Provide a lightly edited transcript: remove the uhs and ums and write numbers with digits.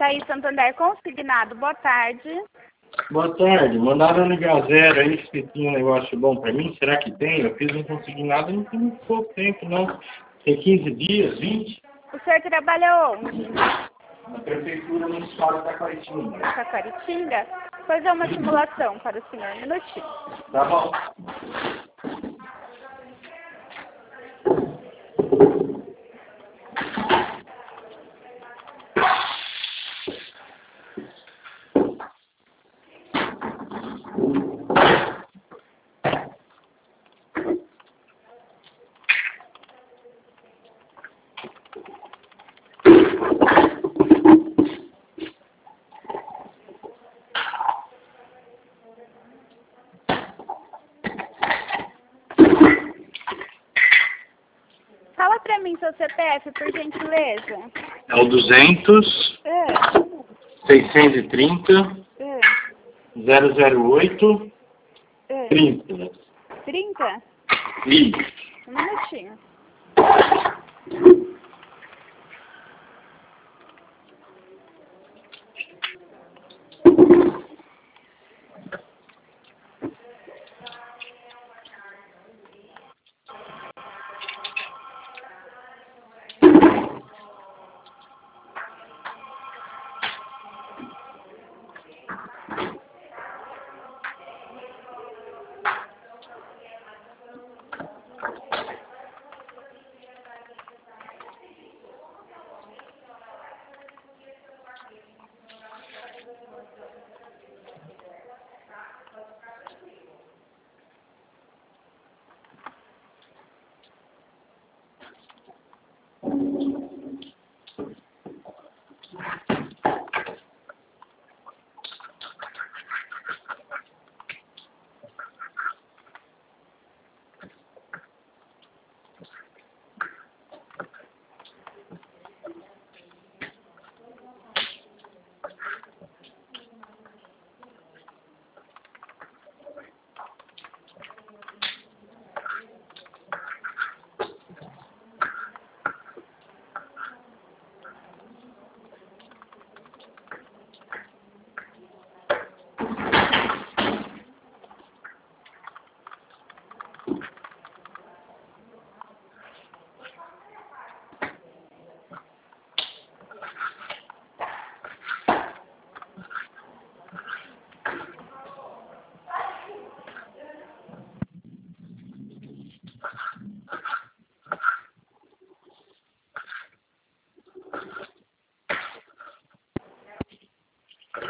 Jair Santander consignado, boa tarde. Boa tarde, mandaram ligar zero aí se tinha um negócio bom pra mim, será que tem? Eu fiz um consignado não tem muito pouco tempo não, tem 15 dias, 20. O senhor trabalha onde? Na Prefeitura Municipal de Taquaritinga. Taquaritinga? Fazer uma simulação para o senhor, um minutinho. Tá bom. Fala pra mim seu CPF, por gentileza. É o 200, 630, 008, 30. 30? Isso. Um minutinho.